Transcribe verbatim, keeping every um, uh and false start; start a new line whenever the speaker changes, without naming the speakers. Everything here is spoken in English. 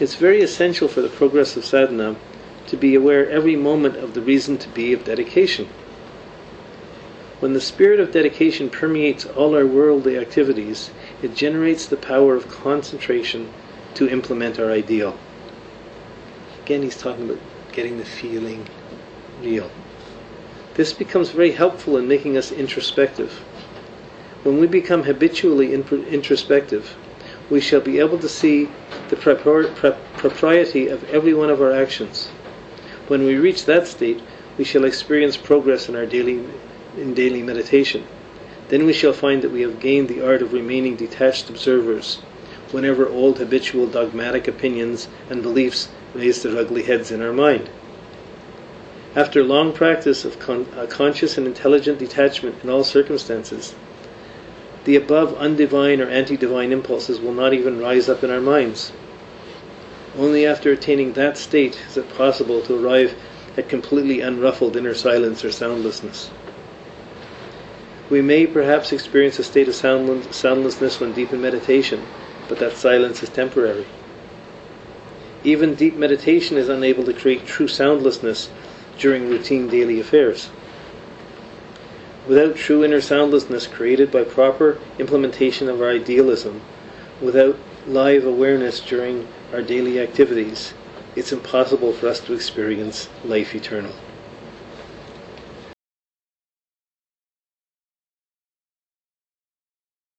It's very essential for the progress of sadhana to be aware every moment of the reason to be of dedication. When the spirit of dedication permeates all our worldly activities, it generates the power of concentration to implement our ideal. Again, he's talking about getting the feeling real. This becomes very helpful in making us introspective. When we become habitually introspective, we shall be able to see the propriety of every one of our actions. When we reach that state, we shall experience progress in our daily in daily meditation. Then we shall find that we have gained the art of remaining detached observers whenever old habitual dogmatic opinions and beliefs raise their ugly heads in our mind. After long practice of con- uh, conscious and intelligent detachment in all circumstances, the above undivine or anti-divine impulses will not even rise up in our minds. Only after attaining that state is it possible to arrive at completely unruffled inner silence or soundlessness. We may perhaps experience a state of sound- soundlessness when deep in meditation, but that silence is temporary. Even deep meditation is unable to create true soundlessness during routine daily affairs. Without true inner soundlessness created by proper implementation of our idealism, without live awareness during our daily activities, it's impossible for us to experience life eternal.